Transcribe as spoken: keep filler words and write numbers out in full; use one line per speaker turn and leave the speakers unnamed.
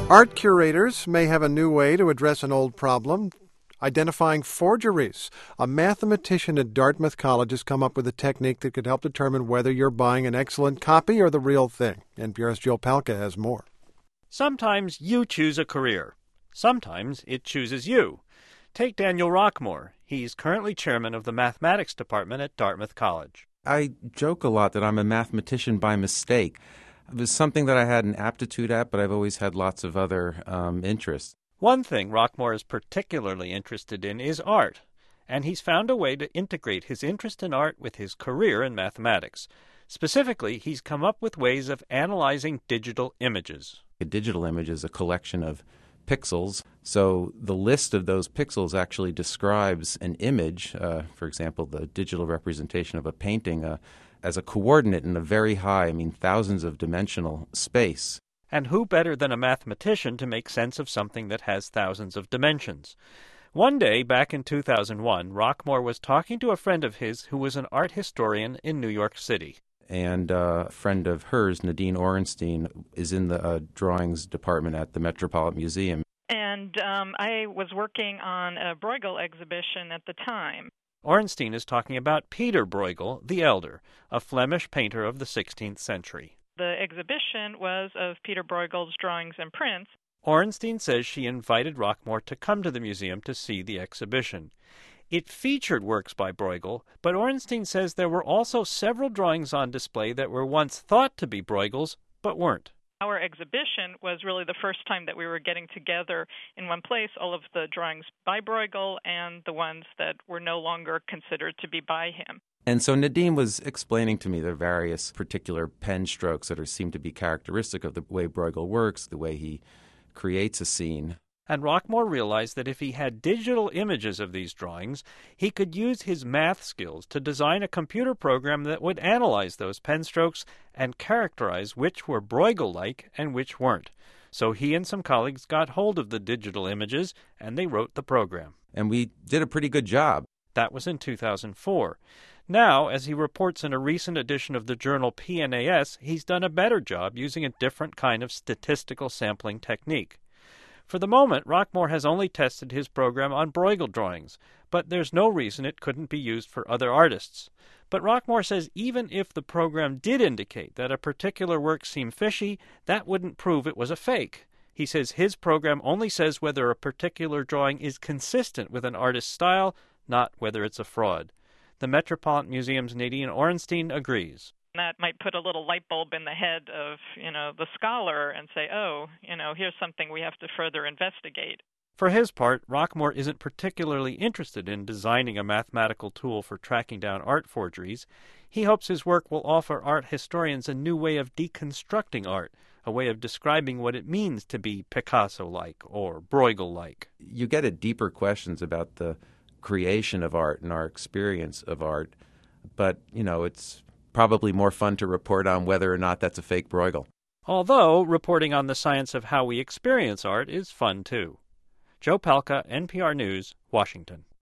Art curators may have a new way to address an old problem, identifying forgeries. A mathematician at Dartmouth College has come up with a technique that could help determine whether you're buying an excellent copy or the real thing. N P R's Joe Palca has more.
Sometimes you choose a career. Sometimes it chooses you. Take Daniel Rockmore. He's currently chairman of the mathematics department at Dartmouth College.
I joke a lot that I'm a mathematician by mistake. It was something that I had an aptitude at, but I've always had lots of other um, interests.
One thing Rockmore is particularly interested in is art, and he's found a way to integrate his interest in art with his career in mathematics. Specifically, he's come up with ways of analyzing digital images.
A digital image is a collection of pixels, so the list of those pixels actually describes an image, uh, for example, the digital representation of a painting, uh, as a coordinate in a very high, I mean thousands of dimensional space.
And who better than a mathematician to make sense of something that has thousands of dimensions? One day, back in two thousand one, Rockmore was talking to a friend of his who was an art historian in New York City.
And uh, a friend of hers, Nadine Orenstein, is in the uh, drawings department at the Metropolitan Museum.
And um, I was working on a Bruegel exhibition at the time.
Orenstein is talking about Peter Bruegel the Elder, a Flemish painter of the sixteenth century.
The exhibition was of Peter Bruegel's drawings and prints.
Orenstein says she invited Rockmore to come to the museum to see the exhibition. It featured works by Bruegel, but Orenstein says there were also several drawings on display that were once thought to be Bruegel's, but weren't.
Our exhibition was really the first time that we were getting together in one place all of the drawings by Bruegel and the ones that were no longer considered to be by him.
And so Nadine was explaining to me the various particular pen strokes that are, seem to be characteristic of the way Bruegel works, the way he creates a scene.
And Rockmore realized that if he had digital images of these drawings, he could use his math skills to design a computer program that would analyze those pen strokes and characterize which were Bruegel-like and which weren't. So he and some colleagues got hold of the digital images, and they wrote the program.
And we did a pretty good job.
That was in two thousand four. Now, as he reports in a recent edition of the journal P N A S, he's done a better job using a different kind of statistical sampling technique. For the moment, Rockmore has only tested his program on Bruegel drawings, but there's no reason it couldn't be used for other artists. But Rockmore says even if the program did indicate that a particular work seemed fishy, that wouldn't prove it was a fake. He says his program only says whether a particular drawing is consistent with an artist's style, not whether it's a fraud. The Metropolitan Museum's Nadine Orenstein agrees.
That might put a little light bulb in the head of, you know, the scholar and say, oh, you know, here's something we have to further investigate.
For his part, Rockmore isn't particularly interested in designing a mathematical tool for tracking down art forgeries. He hopes his work will offer art historians a new way of deconstructing art, a way of describing what it means to be Picasso-like or Bruegel-like.
You get at deeper questions about the creation of art and our experience of art, but, you know, it's probably more fun to report on whether or not that's a fake Bruegel.
Although reporting on the science of how we experience art is fun too. Joe Palca, N P R News, Washington.